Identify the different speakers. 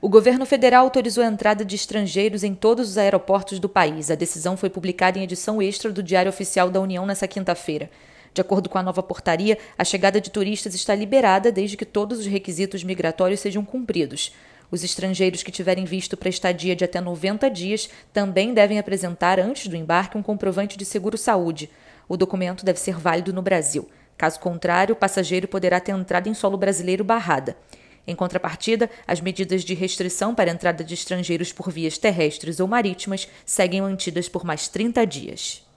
Speaker 1: O governo federal autorizou a entrada de estrangeiros em todos os aeroportos do país. A decisão foi publicada em edição extra do Diário Oficial da União nesta quinta-feira. De acordo com a nova portaria, a chegada de turistas está liberada desde que todos os requisitos migratórios sejam cumpridos. Os estrangeiros que tiverem visto para estadia de até 90 dias também devem apresentar, antes do embarque, um comprovante de seguro-saúde. O documento deve ser válido no Brasil. Caso contrário, o passageiro poderá ter entrada em solo brasileiro barrada. Em contrapartida, as medidas de restrição para a entrada de estrangeiros por vias terrestres ou marítimas seguem mantidas por mais 30 dias.